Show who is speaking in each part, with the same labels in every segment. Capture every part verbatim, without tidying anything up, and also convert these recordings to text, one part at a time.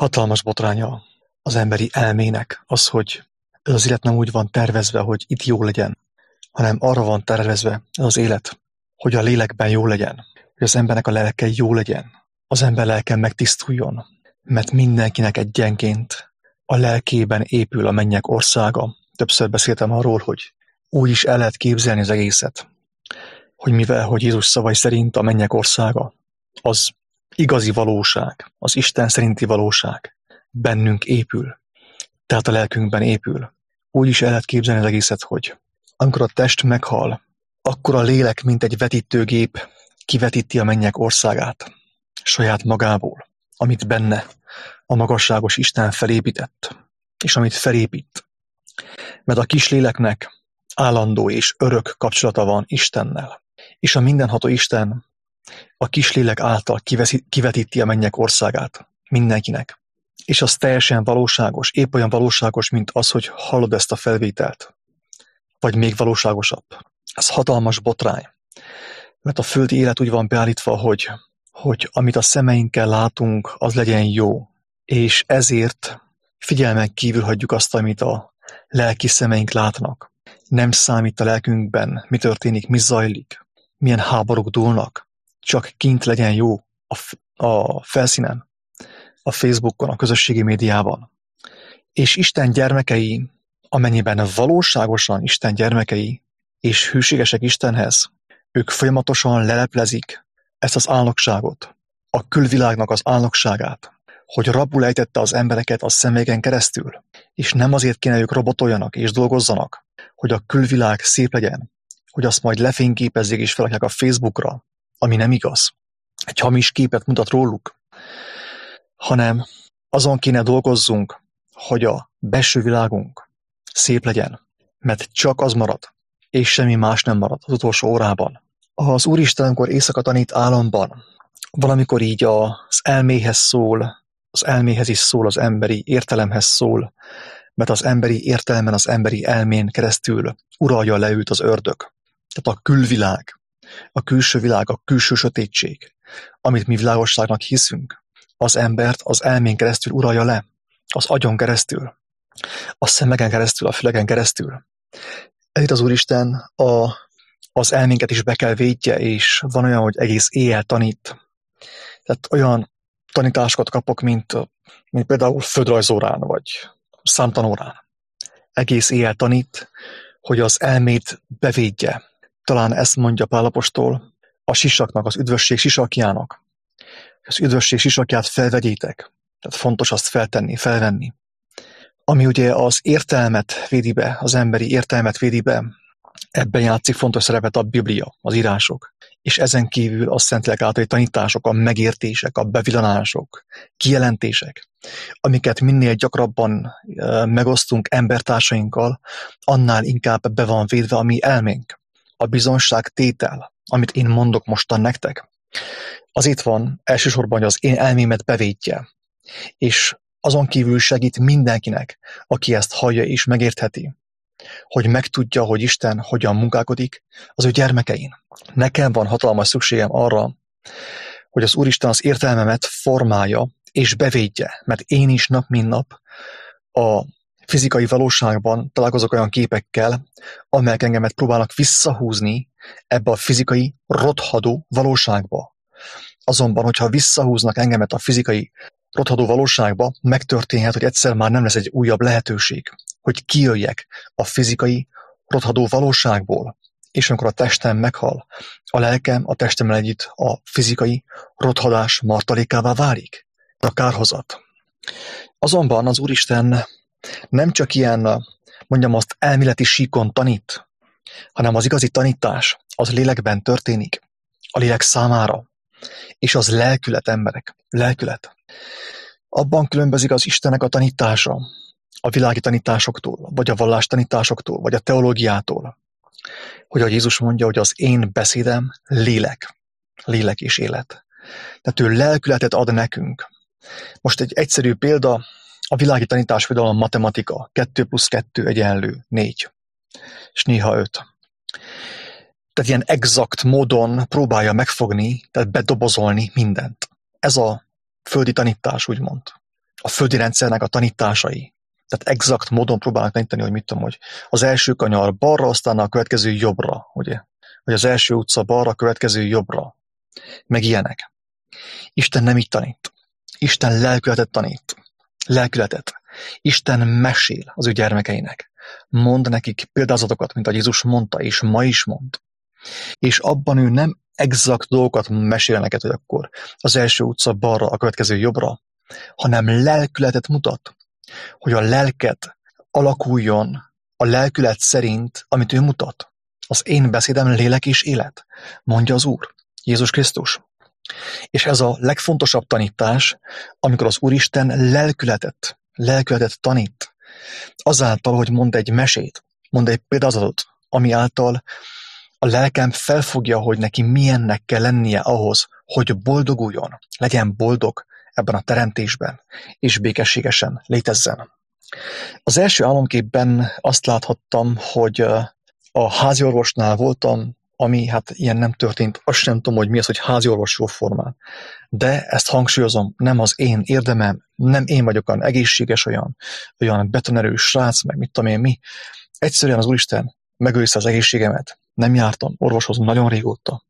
Speaker 1: Hatalmas botránya az emberi elmének az, hogy ez az élet nem úgy van tervezve, hogy itt jó legyen, hanem arra van tervezve ez az élet, hogy a lélekben jó legyen, hogy az embernek a lelke jó legyen, az ember lelke megtisztuljon, mert mindenkinek egyenként a lelkében épül a mennyek országa. Többször beszéltem arról, hogy úgy is el lehet képzelni az egészet, hogy mivel, hogy Jézus szavai szerint a mennyek országa az igazi valóság, az Isten szerinti valóság bennünk épül, tehát a lelkünkben épül. Úgy is el lehet képzelni az egészet, hogy amikor a test meghal, akkor a lélek, mint egy vetítőgép, kivetíti a mennyek országát saját magából, amit benne a magasságos Isten felépített, és amit felépít. Mert a kis léleknek állandó és örök kapcsolata van Istennel, és a mindenható Isten a kis lélek által kivetíti a mennyek országát mindenkinek. És az teljesen valóságos, épp olyan valóságos, mint az, hogy hallod ezt a felvételt. Vagy még valóságosabb. Ez hatalmas botrány. Mert a földi élet úgy van beállítva, hogy, hogy amit a szemeinkkel látunk, az legyen jó. És ezért figyelmen kívül hagyjuk azt, amit a lelki szemeink látnak. Nem számít a lelkünkben, mi történik, mi zajlik, milyen háborúk dúlnak. Csak kint legyen jó a, a felszínen, a Facebookon, a közösségi médiában. És Isten gyermekei, amennyiben valóságosan Isten gyermekei és hűségesek Istenhez, ők folyamatosan leleplezik ezt az álnokságot, a külvilágnak az álnokságát, hogy rabul ejtette az embereket a személyeken keresztül, és nem azért kéne ők robotoljanak és dolgozzanak, hogy a külvilág szép legyen, hogy azt majd lefényképezzék és felrakják a Facebookra, ami nem igaz. Egy hamis képet mutat róluk, hanem azon kéne dolgozzunk, hogy a belső világunk szép legyen, mert csak az marad, és semmi más nem marad az utolsó órában. Az Úristen, amikor éjszaka tanít álomban, valamikor így az elméhez szól, az elméhez is szól, az emberi értelemhez szól, mert az emberi értelemben, az emberi elmén keresztül uralja leült az ördög. Tehát a külvilág, a külső világ, a külső sötétség, amit mi világosságnak hiszünk, az embert az elmén keresztül uralja le, az agyon keresztül, a szemeken keresztül, a füleken keresztül. Ezért az Úristen a, az elménket is be kell védje, és van olyan, hogy egész éjjel tanít. Tehát olyan tanításokat kapok, mint, mint például földrajzórán, vagy számtanórán. Egész éjjel tanít, hogy az elmét bevédje. Talán ezt mondja Pál apostol a sisaknak, az üdvösség sisakjának. Az üdvösség sisakját felvegyétek. Tehát fontos azt feltenni, felvenni. Ami ugye az értelmet védi be, az emberi értelmet védi be, ebben játszik fontos szerepet a Biblia, az írások. És ezen kívül a Szentlélek általi tanítások, a megértések, a bevillanások, kijelentések, amiket minél gyakrabban e, megosztunk embertársainkkal, annál inkább be van védve a mi elménk. A bizonság tétel, amit én mondok mostan nektek, az itt van elsősorban, hogy az én elmémet bevédje, és azon kívül segít mindenkinek, aki ezt hallja és megértheti, hogy megtudja, hogy Isten hogyan munkálkodik az ő gyermekein. Nekem van hatalmas szükségem arra, hogy az Úristen az értelmemet formálja és bevédje, mert én is nap mint nap a fizikai valóságban találkozok olyan képekkel, amelyek engemet próbálnak visszahúzni ebbe a fizikai rothadó valóságba. Azonban, hogyha visszahúznak engemet a fizikai rothadó valóságba, megtörténhet, hogy egyszer már nem lesz egy újabb lehetőség, hogy kijöjjek a fizikai rothadó valóságból, és amikor a testem meghal, a lelkem a testemmel együtt a fizikai rothadás martalékává válik. A kárhozat. Azonban az Úristen nem csak ilyen, mondjam azt, elméleti síkon tanít, hanem az igazi tanítás az lélekben történik, a lélek számára, és az lelkület, emberek, lelkület. Abban különbözik az Istennek a tanítása a világi tanításoktól, vagy a vallástanításoktól, vagy a teológiától, hogy a Jézus mondja, hogy az én beszédem lélek, lélek és élet. Tehát ő lelkületet ad nekünk. Most egy egyszerű példa, a világi tanítás például a matematika, kettő plusz kettő egyenlő négy, és néha öt. Tehát ilyen exakt módon próbálja megfogni, tehát bedobozolni mindent. Ez a földi tanítás, úgymond. a földi rendszernek a tanításai. Tehát exakt módon próbálnak tanítani, hogy mit tudom, hogy az első kanyar balra, aztán a következő jobbra, ugye? Vagy az első utca balra, a következő jobbra. Meg ilyenek. Isten nem így tanít. Isten lelkületet tanít. Lelkületet. Isten mesél az ő gyermekeinek. Mond nekik példázatokat, mint a Jézus mondta, és ma is mond. És abban ő nem exakt dolgokat mesél neked, hogy akkor az első utca balra, a következő jobbra, hanem lelkületet mutat, hogy a lelket alakuljon a lelkület szerint, amit ő mutat. Az én beszédem lélek és élet, mondja az Úr, Jézus Krisztus. És ez a legfontosabb tanítás, amikor az Úristen lelkületet, lelkületet tanít. Azáltal, hogy mond egy mesét, mond egy példázatot, ami által a lelkem felfogja, hogy neki milyennek kell lennie ahhoz, hogy boldoguljon, legyen boldog ebben a teremtésben, és békességesen létezzen. Az első álomképben azt láthattam, hogy a háziorvosnál voltam, ami hát ilyen nem történt, azt sem tudom, hogy mi az, hogy háziorvos jóformán. De ezt hangsúlyozom, nem az én érdemem, nem én vagyok olyan egészséges, olyan, olyan betonerős srác, meg mit tudom én mi. Egyszerűen az Úristen megőrizte az egészségemet. Nem jártam orvoshoz nagyon régóta.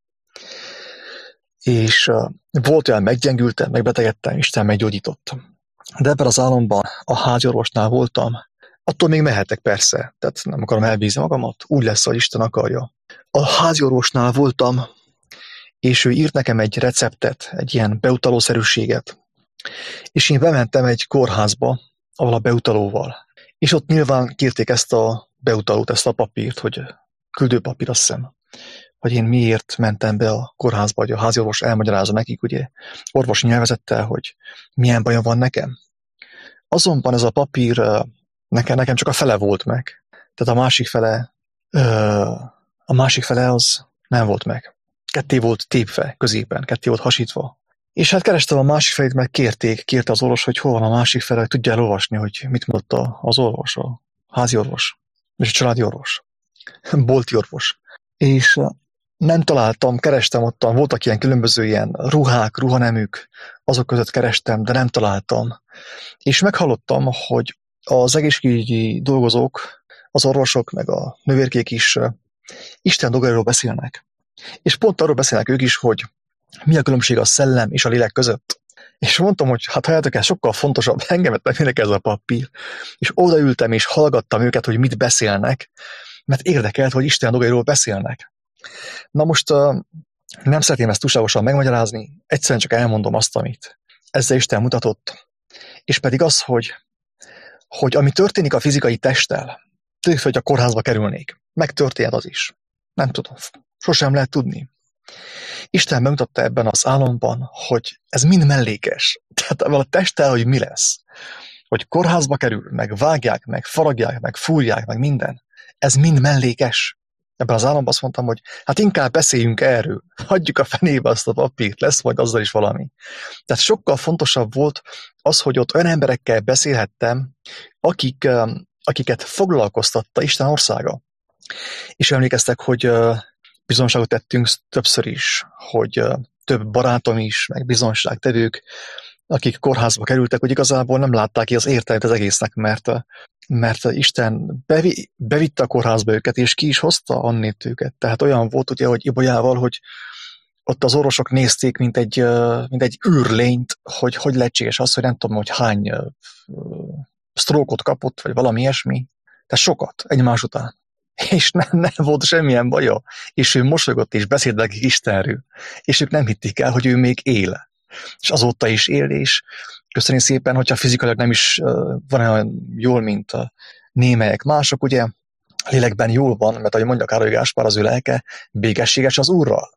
Speaker 1: És uh, volt olyan, meggyengültem, megbetegedtem, Isten meggyógyított. De ebben az álomban a háziorvosnál voltam, attól még mehetek persze, tehát nem akarom elbízni magamat, úgy lesz, hogy Isten akarja. A háziorvosnál voltam, és ő írt nekem egy receptet, egy ilyen beutalószerűséget. És én bementem egy kórházba, ahol a beutalóval. És ott nyilván kérték ezt a beutalót, ezt a papírt, hogy küldőpapír, azt hiszem, hogy én miért mentem be a kórházba, hogy a háziorvos elmagyarázza nekik, ugye, orvos nyelvezettel, hogy milyen bajom van nekem. Azonban ez a papír nekem, nekem csak a fele volt meg. Tehát a másik fele, a másik fele az nem volt meg. Ketté volt tépve középen, ketté volt hasítva. És hát kerestem a másik felét, meg kérték, kérte az orvos, hogy hol van a másik fele, hogy tudja elolvasni, hogy mit mondta az orvos, a háziorvos, és a családi orvos, bolti orvos. És nem találtam, kerestem ottan, voltak ilyen különböző ilyen ruhák, ruhaneműk, azok között kerestem, de nem találtam. És meghallottam, hogy az egészségügyi dolgozók, az orvosok, meg a nővérkék is Isten dolgairól beszélnek. És pont arról beszélnek ők is, hogy mi a különbség a szellem és a lélek között. És mondtam, hogy hát halljátok, ez sokkal fontosabb, engemet nem minek ez a papír. És odaültem és hallgattam őket, hogy mit beszélnek, mert érdekelt, hogy Isten dolgairól beszélnek. Na most uh, nem szeretném ezt túlságosan megmagyarázni, egyszerűen csak elmondom azt, amit ezzel Isten mutatott. És pedig az, hogy, hogy ami történik a fizikai testtel, tegyük fel, hogy a kórházba kerülnék. Megtörténhet az is. Nem tudom, sosem lehet tudni. Isten bemutatta ebben az álomban, hogy ez mind mellékes. Tehát ebben a testtel, hogy mi lesz. Hogy kórházba kerül, meg vágják, meg faragják, meg fúrják, meg minden. Ez mind mellékes. Ebben az államban azt mondtam, hogy hát inkább beszéljünk erről. Hagyjuk a fenébe azt a papírt, lesz majd azzal is valami. Tehát sokkal fontosabb volt az, hogy ott olyan emberekkel beszélhettem, akik, akiket foglalkoztatta Isten országa. És emlékeztek, hogy bizonságot tettünk többször is, hogy több barátom is, meg bizonságtevők, akik kórházba kerültek, hogy igazából nem látták ki az értelmet az egésznek, mert, mert Isten bevi, bevitte a kórházba őket, és ki is hozta annét őket. Tehát olyan volt ugye, hogy Ibolyával, hogy ott az orvosok nézték, mint egy, mint egy űrlényt, hogy hogy lehetséges az, hogy nem tudom, hogy hány sztrókot kapott, vagy valami ilyesmi. Tehát sokat, egymás után. És nem, nem volt semmilyen baja. És ő mosolygott és beszélt nekik Istenről. És ők nem hitték el, hogy ő még él. És azóta is él, és köszönjük szépen, hogyha fizikailag nem is uh, van olyan jól, mint a némelyek mások, ugye lélekben jól van, mert ahogy mondja Károly Gáspár, az ő lelke békességes az Úrral.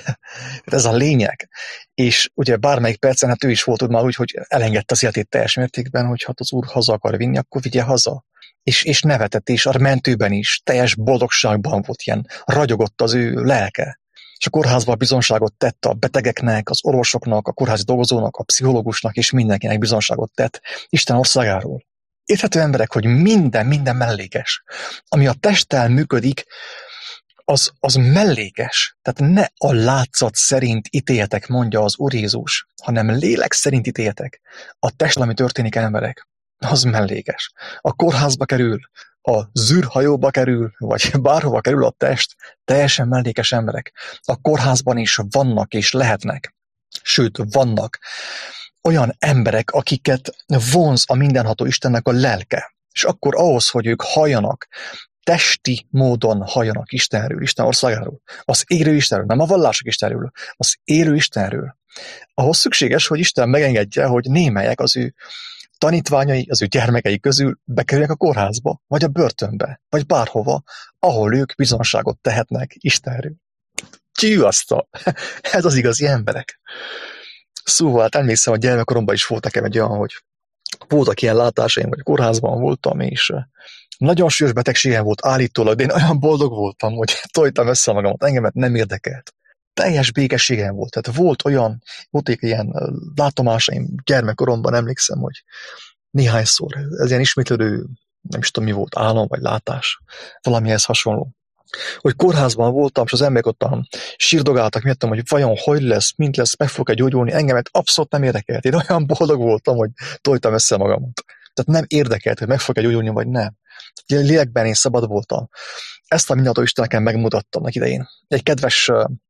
Speaker 1: Ez a lényeg. És ugye bármelyik percen, hát ő is volt már úgy, hogy elengedte az életét teljes mértékben, hogy hát az Úr haza akar vinni, akkor vigye haza. És, és nevetett, és a mentőben is teljes boldogságban volt, ilyen ragyogott az ő lelke. És a kórházban bizonságot tett a betegeknek, az orvosoknak, a kórházi dolgozónak, a pszichológusnak, és mindenkinek bizonságot tett Isten országáról. Érthető emberek, hogy minden, minden mellékes. Ami a testtel működik, az, az mellékes. Tehát ne a látszat szerint ítéljetek, mondja az Úr Jézus, hanem lélek szerint ítéljetek. A test, ami történik, emberek, az mellékes. A kórházba kerül, a zűrhajóba kerül, vagy bárhova kerül a test, teljesen mellékes emberek. A kórházban is vannak és lehetnek, sőt, vannak olyan emberek, akiket vonz a mindenható Istennek a lelke. És akkor ahhoz, hogy ők halljanak, testi módon halljanak Istenről, Isten országáról, az élő Istenről, nem a vallások Istenről, az élő Istenről, ahhoz szükséges, hogy Isten megengedje, hogy némelyek az ő tanítványai, az ő gyermekei közül bekerüljenek a kórházba, vagy a börtönbe, vagy bárhova, ahol ők bizonságot tehetnek Istenről. Tyűasztal! Ez az igazi emberek. Szóval hát emlékszem, a gyermekkoromban is volt nekem egy olyan, hogy voltak ilyen látásaim, hogy kórházban voltam, és nagyon súlyos betegségem volt állítólag, de én olyan boldog voltam, hogy tojtam össze magamat, engemet nem érdekelt. Teljes békességem volt. Tehát volt olyan, volt egy ilyen látomásaim gyermekkoromban, emlékszem, hogy néhányszor, ez ilyen ismétlődő, nem is tudom mi volt, álom vagy látás, valamihez hasonló. Hogy kórházban voltam, és az emberek ottan sírdogáltak miattam, hogy vajon hogy lesz, mint lesz, meg fog-e gyógyulni, engemet abszolút nem érdekelt. Én olyan boldog voltam, hogy tojtam össze magamat. Tehát nem érdekelt, hogy meg fog-e gyógyulni, vagy nem. Lélekben én szabad voltam. Ezt a mindenható Isten nekem megmutattam neki idején. Egy kedves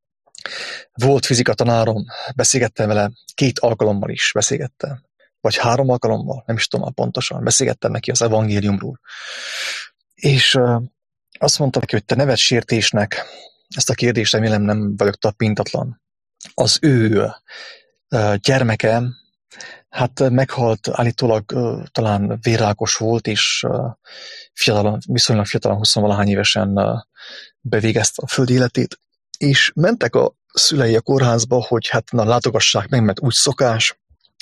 Speaker 1: volt fizika tanárom, beszélgettem vele, két alkalommal is beszélgettem. Vagy három alkalommal, nem is tudom már pontosan, beszélgettem neki az evangéliumról. És azt mondta neki, hogy te neved sértésnek, ezt a kérdést remélem nem vagyok tapintatlan. Az ő gyermeke, hát meghalt, állítólag talán vérrákos volt, és fiatalon, viszonylag fiatalon, huszonvalahány évesen bevégezte a földi életét, és mentek a szülei a kórházba, hogy hát na, látogassák meg, mert úgy szokás.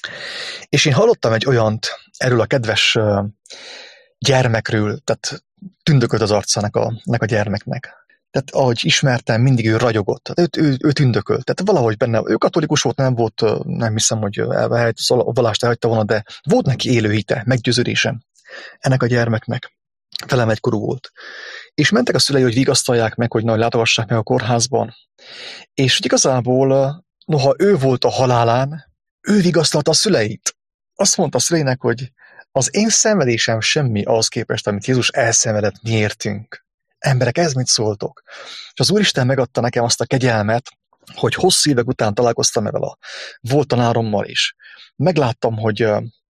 Speaker 1: És én hallottam egy olyant erről a kedves gyermekről, tehát tündökölt az arcának a, a gyermeknek. Tehát ahogy ismertem, mindig ő ragyogott. Tehát ő, ő, ő tündökölt. Tehát valahogy benne, ő katolikus volt, nem volt, nem hiszem, hogy elvehelyt, a vallást elhagyta volna, de volt neki élő hite, meggyőződése ennek a gyermeknek. Velem egykorú volt. És mentek a szülei, hogy vigasztalják meg, hogy nagy látogassák meg a kórházban. És hogy igazából, noha ő volt a halálán, ő vigasztalta a szüleit. Azt mondta a szüleinek, hogy az én szenvedésem semmi ahhoz képest, amit Jézus elszenvedett miértünk. Emberek, ez mit szóltok? És az Úristen megadta nekem azt a kegyelmet, hogy hosszú évek után találkoztam ezzel a volt tanárommal is. Megláttam, hogy,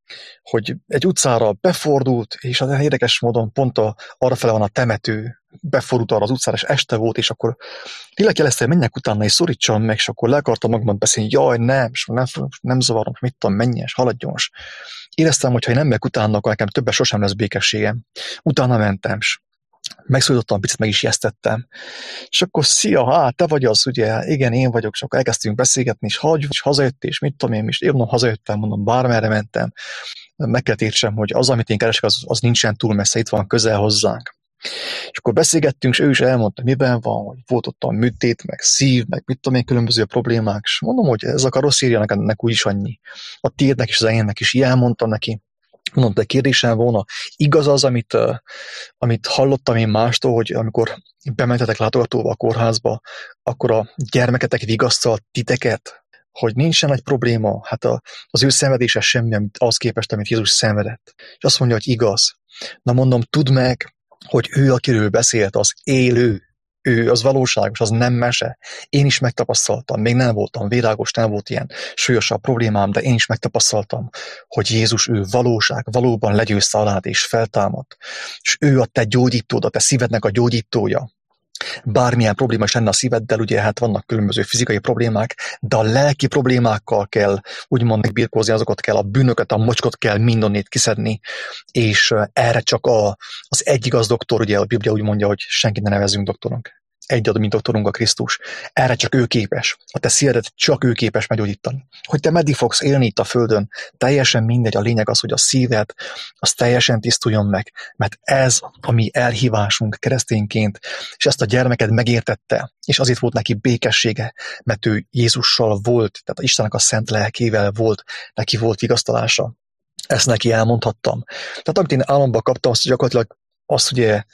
Speaker 1: hogy egy utcára befordult, és az érdekes módon pont a, arrafele van a temető, befordult arra az utcára, és este volt, és akkor lélek jelezte, hogy menjek utána, és szorítsam meg, és akkor le akartam magamat beszélni, jaj, nem, és nem, nem zavarom, mit tudom, menjen, és haladjon. Éreztem, hogy ha én nem megyek utána, akkor nekem többet sosem lesz békességem. Utána mentem, és megszólítottam, picit meg is ijesztettem. És akkor szia, hát te vagy az, ugye, igen, én vagyok, és akkor elkezdtünk beszélgetni, és hagyj, és hazajött, és mit tudom én, és én mondom, hazajöttem, mondom, bármerre mentem. Meg kell értsem, hogy az, amit én keresek, az, az nincsen túl messze, itt van közel hozzánk. És akkor beszélgettünk, és ő is elmondta, miben van, hogy volt ott a műtét, meg szív, meg mit tudom én, különböző problémák, és mondom, hogy ez a karosszériának ennek úgyis annyi. A tiédnek és az enyémnek is, így elmondtam neki. Mondom, de kérdésem volna, igaz az, amit, uh, amit hallottam én mástól, hogy amikor bementetek látogatóba a kórházba, akkor a gyermeketek vigasztalt titeket, hogy nincsen egy probléma, hát a, az ő szenvedése semmi, amit az képest, amit Jézus szenvedett. És azt mondja, hogy igaz. Na mondom, tudd meg, hogy ő, akiről beszélt, az élő, ő az valóságos, az nem mese. Én is megtapasztaltam, még nem voltam virágos, nem volt ilyen súlyosabb problémám, de én is megtapasztaltam, hogy Jézus ő valóság, valóban legyőzte alád és feltámadt. És ő a te gyógyítód, a te szívednek a gyógyítója. Bármilyen probléma is lenne a szíveddel, ugye hát vannak különböző fizikai problémák, de a lelki problémákkal kell úgymond megbirkózni, azokat kell, a bűnöket, a mocskot kell mindonnét kiszedni, és erre csak a, az egy igaz doktor, ugye a Biblia úgy mondja, hogy senkit ne nevezzünk doktornak. Egy ad, mint doktorunk a Krisztus. Erre csak ő képes. A te szívedet csak ő képes meggyógyítani. Hogy te meddig fogsz élni itt a földön, teljesen mindegy, a lényeg az, hogy a szíved az teljesen tisztuljon meg, mert ez a mi elhívásunk keresztényként, és ezt a gyermeked megértette, és azért volt neki békessége, mert ő Jézussal volt, tehát Istennek a szent lelkével volt, neki volt vigasztalása. Ezt neki elmondhattam. Tehát amit én álomban kaptam, azt gyakorlatilag azt ugye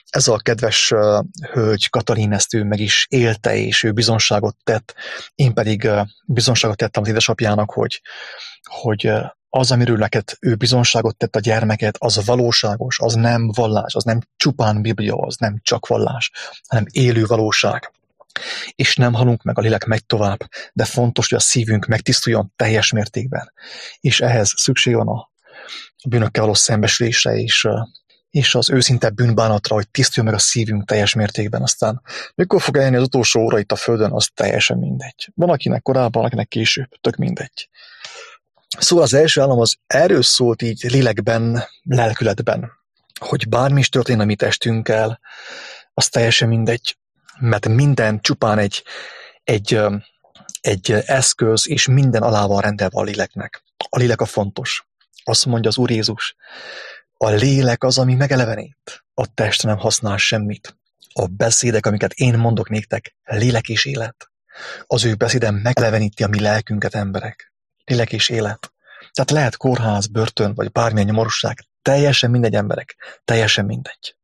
Speaker 1: ez a kedves uh, hölgy Katalin ezt ő meg is élte, és ő bizonságot tett. Én pedig uh, bizonságot tettem az édesapjának, hogy, hogy uh, az, amiről neked ő bizonságot tett a gyermeket, az valóságos, az nem vallás, az nem csupán Biblia, az nem csak vallás, hanem élő valóság. És nem halunk meg, a lélek megy tovább, de fontos, hogy a szívünk megtisztuljon teljes mértékben. És ehhez szükség van a bűnökkel való szembesülésre, és, és az őszinte bűnbánatra, hogy tisztuljon meg a szívünk teljes mértékben. Aztán mikor fog eljönni az utolsó óra itt a földön, az teljesen mindegy. Van akinek korábban, van akinek később, tök mindegy. Szóval az első állam az erről szólt így lélekben, lelkületben, hogy bármi is történjen a mi testünkkel, az teljesen mindegy, mert minden csupán egy, egy, egy eszköz, és minden alá van rendelve a léleknek. A lélek a fontos. Azt mondja az Úr Jézus, a lélek az, ami megelevenít. A test nem használ semmit. A beszédek, amiket én mondok néktek, lélek és élet. Az ő beszédem megeleveníti a mi lelkünket, emberek. Lélek és élet. Tehát lehet kórház, börtön, vagy bármilyen nyomorúság. Teljesen mindegy, emberek. Teljesen mindegy.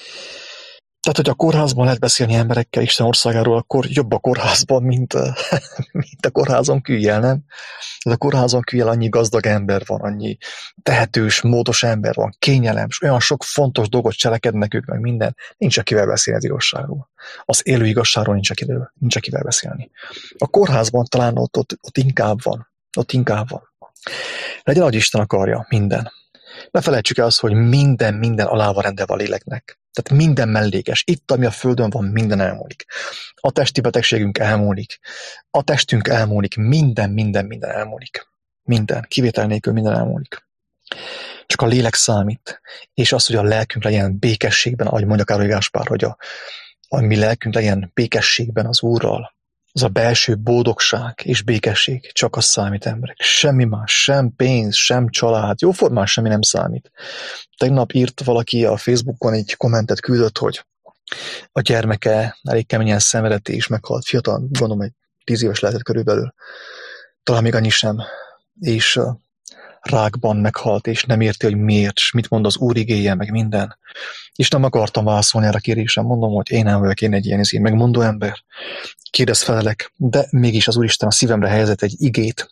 Speaker 1: Tehát, hogy a kórházban lehet beszélni emberekkel Isten országáról, akkor jobb a kórházban, mint, mint a kórházon kívül, nem? Ez a kórházon kívül annyi gazdag ember van, annyi tehetős, módos ember van, kényelem, és olyan sok fontos dolgot cselekednek ők, meg minden. Nincs akivel beszélni az igazságról. Az élő igazságról nincs akivel, nincs akivel beszélni. A kórházban talán ott, ott, ott inkább van. Ott inkább van. Legyen, ahogy Isten akarja, minden. Ne felejtsük el azt, hogy minden, minden alá van rendelve a léleknek. Tehát minden mellékes. Itt, ami a földön van, minden elmúlik. A testi betegségünk elmúlik. A testünk elmúlik. Minden, minden, minden elmúlik. Minden. Kivétel nélkül minden elmúlik. Csak a lélek számít. És az, hogy a lelkünk legyen békességben, ahogy mondja Károly Gáspár, hogy a, a mi lelkünk legyen békességben az Úrral. Az a belső boldogság és békesség, csak az számít, emberek. Semmi más, sem pénz, sem család, jóformán semmi nem számít. Tegnap írt valaki a Facebookon egy kommentet küldött, hogy a gyermeke elég keményen szenvedett és meghalt. Fiatal, gondolom, egy tíz éves lehetett körülbelül. Talán még annyi sem. És rákban meghalt, és nem érti, hogy miért, és mit mond az Úr igéje, meg minden. És nem akartam válaszolni erre a kérésem. Mondom, hogy én nem vagyok én egy ilyen izé, megmondó ember. Kérdez felelek, de mégis az Úristen a szívemre helyezett egy igét,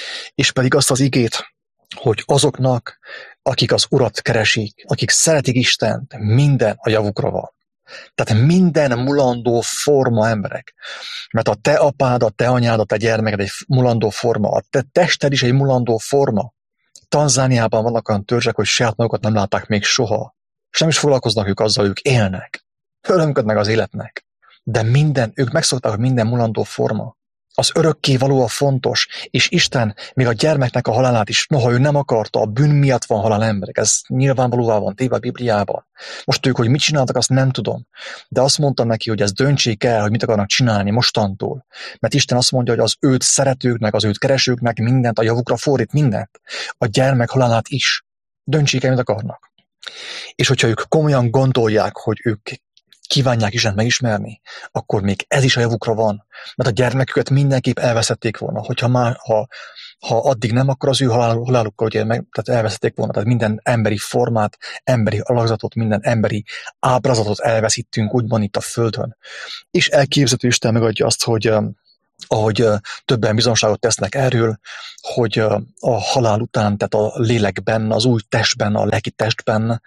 Speaker 1: és pedig azt az igét, hogy azoknak, akik az Urat keresik, akik szeretik Istent, minden a javukra van. Tehát minden mulandó forma, emberek. Mert a te apád, a te anyád, a te gyermeked egy mulandó forma, a te tested is egy mulandó forma. Tanzániában vannak olyan törzsek, hogy saját magukat nem látták még soha. És nem is foglalkoznak ők azzal, ők élnek. Örömködnek az életnek. De minden, ők megszokták, hogy minden mulandó forma. Az örökké való a fontos, és Isten még a gyermeknek a halálát is, noha ő nem akarta, a bűn miatt van halál, emberek. Ez nyilvánvalóvá van téve a Bibliában. Most ők, hogy mit csináltak, azt nem tudom. De azt mondtam neki, hogy ezt döntsék el, hogy mit akarnak csinálni mostantól. Mert Isten azt mondja, hogy az őt szeretőknek, az őt keresőknek mindent, a javukra fordít mindent. A gyermek halálát is. Döntsék el, mit akarnak. És hogyha ők komolyan gondolják, hogy ők kívánják Istent megismerni, akkor még ez is a javukra van. Mert a gyermeküket mindenképp elveszették volna. Hogyha már, ha, ha addig nem, akkor az ő halál, halálukkal ugye meg, tehát elveszették volna. Tehát minden emberi formát, emberi alakzatot, minden emberi ábrázatot elveszítünk, úgymond itt a Földön. És elképzelhető Isten megadja azt, hogy ahogy többen bizonságot tesznek erről, hogy a halál után, tehát a lélekben, az új testben, a lelki testben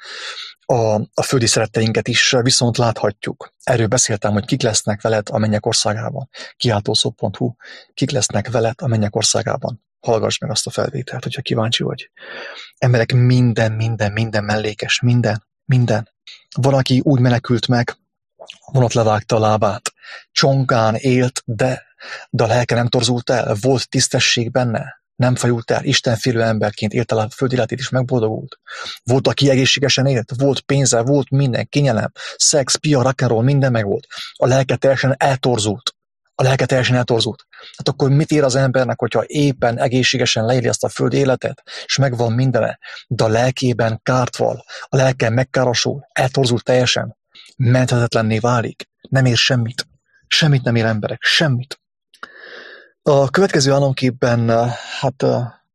Speaker 1: a, a földi szeretteinket is viszont láthatjuk. Erről beszéltem, hogy kik lesznek veled a mennyek országában. kiáltószó pont hu, kik lesznek veled a mennyek országában. Hallgass meg azt a felvételt, hogyha kíváncsi vagy. Emberek, minden, minden, minden mellékes, minden, minden. Van, aki úgy menekült meg, vonat levágta a lábát, csongán élt, de, de a lelke nem torzult el, volt tisztesség benne, nem fajult el, istenfélő emberként élt el a föld életét is megboldogult. Volt, aki egészségesen élt, volt pénze, volt minden, kényelem, szex, pia, rock'n'roll, minden megvolt. A lelke teljesen eltorzult. A lelke teljesen eltorzult. Hát akkor mit ér az embernek, hogyha éppen egészségesen leéli azt a föld életet, és megvan mindene, de a lelkében kárt val, a lelke megkárosul, eltorzult teljesen, menthetetlenné válik, nem ér semmit. Semmit nem ér, emberek, semmit. A következő álomképben hát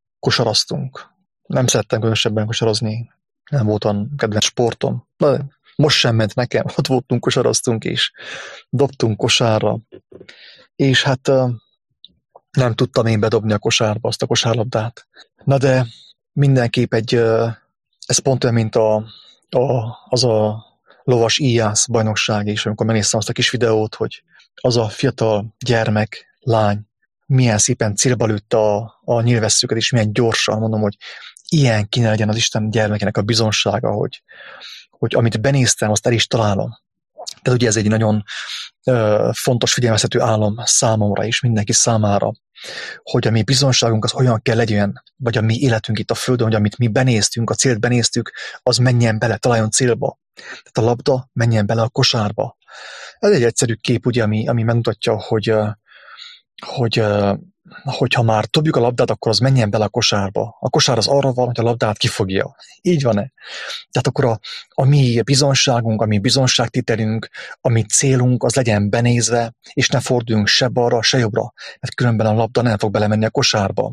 Speaker 1: kosaraztunk. Nem szerettem különösebben kosarozni, nem voltam kedvenc sportom, de most sem ment nekem, ott voltunk, kosaraztunk, és dobtunk kosárra, és hát nem tudtam én bedobni a kosárba azt a kosárlabdát. Na de mindenképp egy, ez pont olyan, mint a, a, az a lovas íjász bajnokság is, amikor megnéztem azt a kis videót, hogy az a fiatal gyermek, lány, milyen szépen célba lőtte a, a nyilvesszőket, és milyen gyorsan, mondom, hogy ilyen kéne legyen az Isten gyermekének a bizonsága, hogy, hogy amit benéztem, azt el is találom. Tehát ugye ez egy nagyon ö, fontos figyelmeztető álom számomra is, mindenki számára, hogy a mi bizonságunk az olyan kell legyen, vagy a mi életünk itt a Földön, hogy amit mi benéztünk, a célt benéztük, az menjen bele, találjon célba. Tehát a labda menjen bele a kosárba. Ez egy egyszerű kép, ugye, ami, ami megmutatja, hogy, hogy hogyha már dobjuk a labdát, akkor az menjen bele a kosárba. A kosár az arra van, hogy a labdát kifogja. Így van-e? Tehát akkor a, a mi bizonságunk, a mi bizonságtételünk, a mi célunk, az legyen benézve, és ne forduljunk se balra, se jobbra, mert különben a labda nem fog belemenni a kosárba.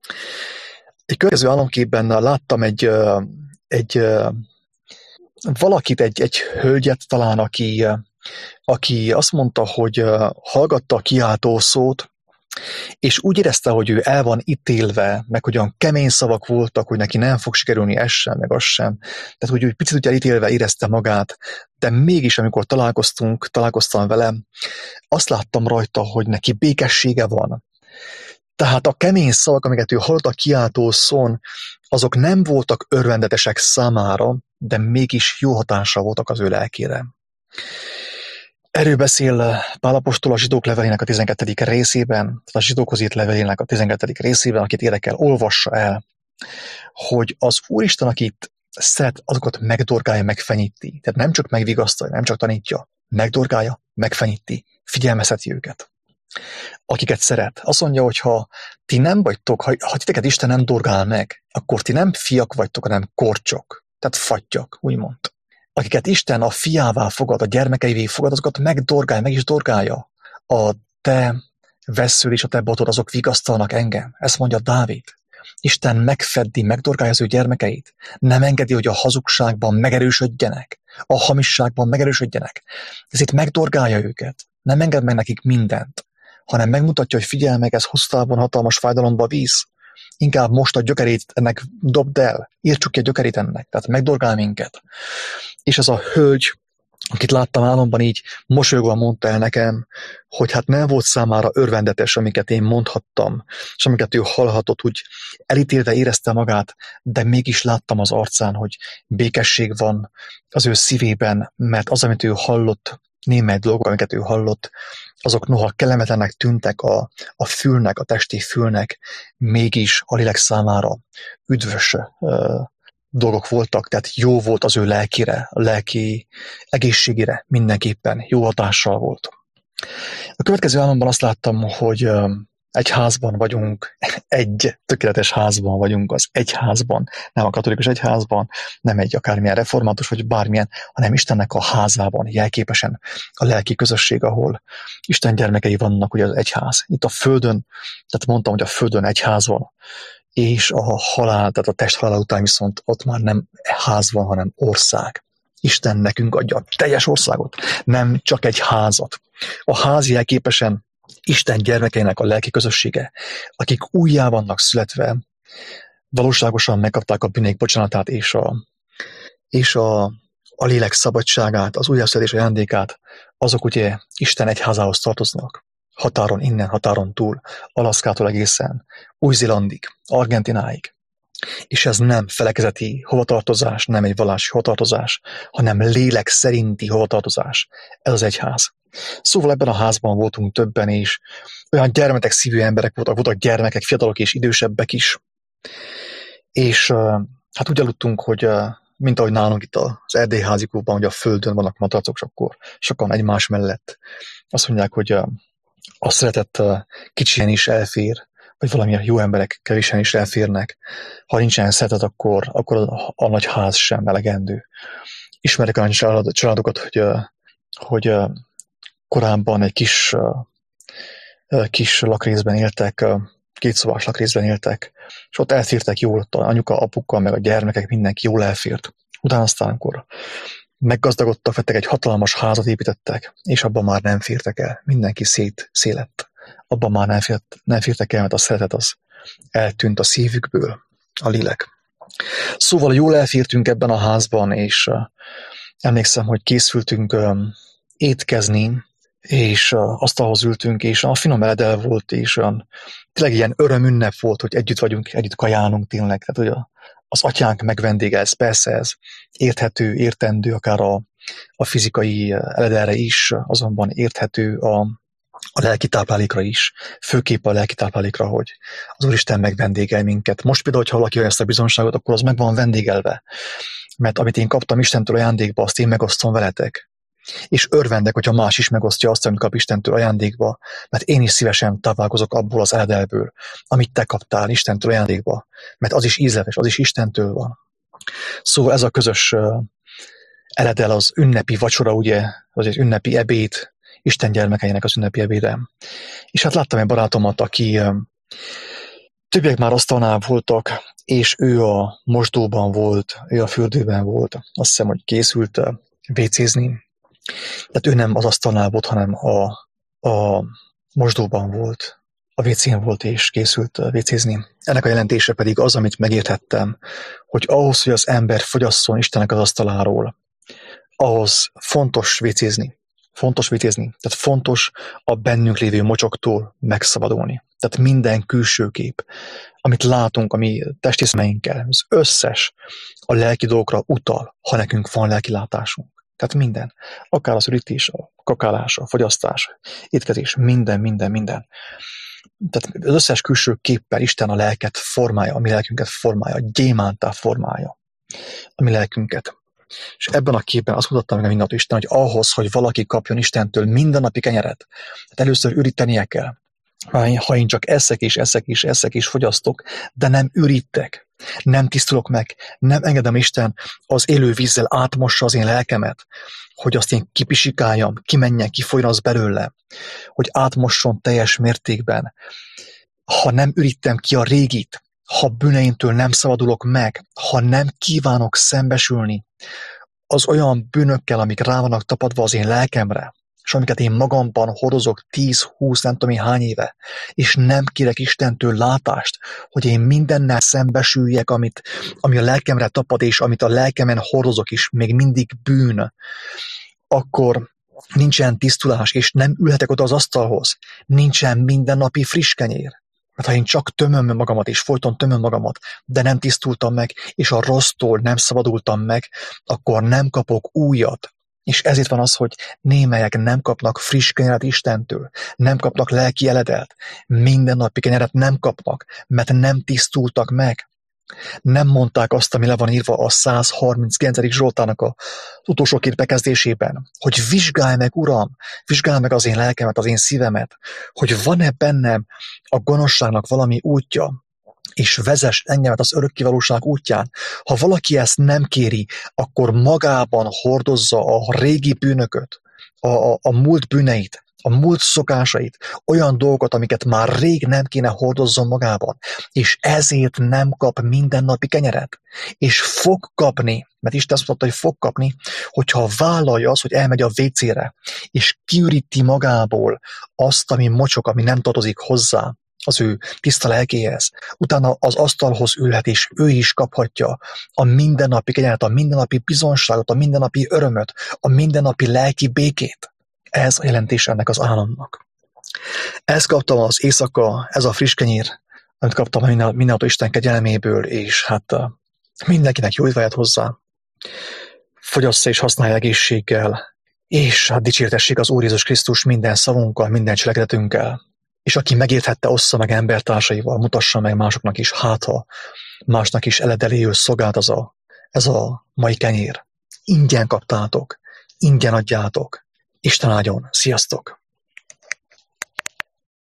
Speaker 1: Egy következő álomképben láttam egy, egy valakit, egy, egy hölgyet talán, aki, aki azt mondta, hogy hallgatta a kiáltó szót, és úgy érezte, hogy ő el van ítélve, meg olyan kemény szavak voltak, hogy neki nem fog sikerülni ez sem, meg az sem. Tehát, hogy ő picit úgy elítélve érezte magát, de mégis, amikor találkoztunk, találkoztam vele, azt láttam rajta, hogy neki békessége van. Tehát a kemény szavak, amiket ő hallott a kiáltó szón, azok nem voltak örvendetesek számára, de mégis jó hatással voltak az ő lelkére. Erről beszél Pál apostol a zsidók levelének a tizenkettedik részében, tehát a zsidókhoz írt levelének a tizenkettedik részében, akit érdekel, olvassa el, hogy az Úristen, akit szeret, azokat megdorgálja, megfenyíti. Tehát nem csak megvigasztalja, nem csak tanítja, megdorgálja, megfenyíti, figyelmezteti őket. Akiket szeret. Azt mondja, hogy ha ti nem vagytok, ha, ha titeket Isten nem dorgál meg, akkor ti nem fiak vagytok, hanem korcsok. Tehát fattyak, úgymond. Akiket Isten a fiává fogad, a gyermekeivé fogad, azokat megdorgálja, meg is dorgálja. A te vessződ és a te botod, azok vigasztalnak engem. Ezt mondja Dávid. Isten megfeddi, megdorgálja az ő gyermekeit. Nem engedi, hogy a hazugságban megerősödjenek, a hamisságban megerősödjenek. Ezért megdorgálja őket. Nem enged meg nekik mindent, hanem megmutatja, hogy figyelj meg, ez hosszú távon hatalmas fájdalomba víz. Inkább most a gyökerét ennek dobd el, írtsuk ki a gyökerét ennek, tehát megdorgál minket. És az a hölgy, akit láttam álomban, így mosolyogva mondta el nekem, hogy hát nem volt számára örvendetes, amiket én mondhattam, és amiket ő hallhatott, úgy elítélve érezte magát, de mégis láttam az arcán, hogy békesség van az ő szívében, mert az, amit ő hallott, némely dolgok, amiket ő hallott, azok noha kellemetlenek tűntek a, a fülnek, a testi fülnek, mégis a lélek számára üdvös uh, dolgok voltak, tehát jó volt az ő lelkire, a lelki egészségére mindenképpen jó hatással volt. A következő álomban azt láttam, hogy uh, egy házban vagyunk, egy tökéletes házban vagyunk, az egyházban, nem a katolikus egyházban, nem egy akármilyen református, vagy bármilyen, hanem Istennek a házában, jelképesen a lelki közösség, ahol Isten gyermekei vannak, ugye az egyház. Itt a földön, tehát mondtam, hogy a földön egyház van, és a halál, tehát a test halála után viszont ott már nem ház van, hanem ország. Isten nekünk adja a teljes országot, nem csak egy házat. A ház jelképesen Isten gyermekeinek a lelki közössége, akik újjá vannak születve, valóságosan megkapták a bűneik bocsánatát és a, és a, a lélek szabadságát, az újjászületés ajándékát, azok ugye Isten egyházához tartoznak. Határon innen, határon túl, Alaszkától egészen Új-Zélandig, Argentináig. És ez nem felekezeti hovatartozás, nem egy vallási hovatartozás, hanem lélek szerinti hovatartozás. Ez az egyház. Szóval ebben a házban voltunk többen, és olyan gyermetek szívű emberek voltak, voltak gyermekek, fiatalok és idősebbek is. És hát úgy aludtunk, hogy mint ahogy nálunk itt az erdélyházikóban, hogy a földön vannak matracok, és akkor sokan egymás mellett. Azt mondják, hogy a szeretet kicsien is elfér, vagy valamilyen jó emberek kevésen is elférnek. Ha nincsen szeretet, akkor, akkor a, a nagy ház sem elegendő. Ismerek olyan családokat, hogy, hogy korábban egy kis, kis lakrészben éltek, kétszobás lakrészben éltek, és ott elfértek jól, ott anyuka, apuka, meg a gyermekek, mindenki jól elfért. Utána aztán, amikor meggazdagodtak, vettek egy hatalmas házat építettek, és abban már nem fértek el. Mindenki szét szélett. Abban már nem, fért, nem fértek el, mert a szeretet az eltűnt a szívükből, a lélek. Szóval jól elfértünk ebben a házban, és uh, emlékszem, hogy készültünk um, étkezni, és uh, asztalhoz ültünk, és a finom eledel volt, és olyan tényleg ilyen örömünnep volt, hogy együtt vagyunk, együtt kajálunk tényleg. Tehát, hogy a, az atyánk megvendégez, persze ez érthető, értendő, akár a, a fizikai eledelre is, azonban érthető a, a lelki táplálékra is, főképp a lelki táplálékra, hogy az Úristen megvendégel minket. Most például, ha valaki ezt a bizonságot, akkor az meg van vendégelve, mert amit én kaptam Istentől ajándékba, azt én megosztom veletek. És örvendek, hogyha más is megosztja azt, amit kap Istentől ajándékba, mert én is szívesen táplálkozok abból az eledelből, amit te kaptál Istentől ajándékba, mert az is ízletes, az is Istentől van. Szóval ez a közös uh, eledel, az ünnepi vacsora, ugye, az egy ünnepi ebéd, Isten gyermekeinek az ünnepi ebéde. És hát láttam egy barátomat, aki uh, többiek már asztalnál voltak, és ő a mosdóban volt, ő a fürdőben volt, azt hiszem, hogy készült uh, vécézni. Tehát ő nem az asztalnál volt, hanem a, a mosdóban volt, a vécén volt és készült vécézni. Ennek a jelentése pedig az, amit megérthettem, hogy ahhoz, hogy az ember fogyasszon Istennek az asztaláról, ahhoz fontos vécézni. Fontos vécézni. Tehát fontos a bennünk lévő mocsoktól megszabadulni. Tehát minden külső kép, amit látunk, ami testi szemeinkkel, az összes a lelki dolgokra utal, ha nekünk van lelki látásunk. Tehát minden, akár az ürítés, a kakálás, a fogyasztás, étkezés, minden, minden, minden. Tehát az összes külső képpel Isten a lelket formálja, a mi lelkünket formálja, gyémántá formálja a mi lelkünket. És ebben a képben azt mutatta meg a mindennapos Isten, hogy ahhoz, hogy valaki kapjon Istentől mindennapi kenyeret, tehát először ürítenie kell. Ha én csak eszek és eszek és eszek és fogyasztok, de nem ürítek, nem tisztulok meg, nem engedem Isten az élő vízzel átmossa az én lelkemet, hogy azt én kipisikáljam, kimenjen, kifolyjon az belőle, hogy átmosson teljes mértékben. Ha nem ürítem ki a régit, ha bűneimtől nem szabadulok meg, ha nem kívánok szembesülni az olyan bűnökkel, amik rá vannak tapadva az én lelkemre, és amiket én magamban hordozok tíz-húsz, nem tudom én hány éve, és nem kérek Istentől látást, hogy én mindennel szembesüljek, amit, ami a lelkemre tapad, és amit a lelkemen hordozok is, még mindig bűn, akkor nincsen tisztulás, és nem ülhetek oda az asztalhoz, nincsen mindennapi friss kenyér. Mert ha én csak tömöm magamat, és folyton tömöm magamat, de nem tisztultam meg, és a rossztól nem szabadultam meg, akkor nem kapok újat. És ezért van az, hogy némelyek nem kapnak friss kenyeret Istentől, nem kapnak lelki eledelt, mindennapi kenyeret nem kapnak, mert nem tisztultak meg. Nem mondták azt, ami le van írva a száz harminckilencedik Zsoltának az utolsó két bekezdésében, hogy vizsgálj meg, Uram, vizsgálj meg az én lelkemet, az én szívemet, hogy van-e bennem a gonoszságnak valami útja, és vezess engemet az örökkévalóság útján. Ha valaki ezt nem kéri, akkor magában hordozza a régi bűnököt, a, a, a múlt bűneit, a múlt szokásait, olyan dolgokat, amiket már rég nem kéne hordozzon magában, és ezért nem kap mindennapi kenyeret. És fog kapni, mert Isten azt mondta, hogy fog kapni, hogyha vállalja az, hogy elmegy a vécére, és kiüríti magából azt, ami mocsok, ami nem tartozik hozzá, az ő tiszta lelkéhez. Utána az asztalhoz ülhet, és ő is kaphatja a mindennapi kenyeret, a mindennapi bizonságot, a mindennapi örömöt, a mindennapi lelki békét. Ez a jelentés ennek az államnak. Ezt kaptam az éjszaka, ez a friss kenyér, amit kaptam a mindenható Isten kegyelméből, és hát mindenkinek jó étvágyat hozzá. Fogyassza és használja egészséggel, és hát dicsértessék az Úr Jézus Krisztus minden szavunkkal, minden cselekedetünkkel. És aki megérthette, ossza meg embertársaival, mutassa meg másoknak is, hát ha másnak is eledeléül szolgált az a, ez a mai kenyér. Ingyen kaptátok, ingyen adjátok. Isten áldjon, sziasztok!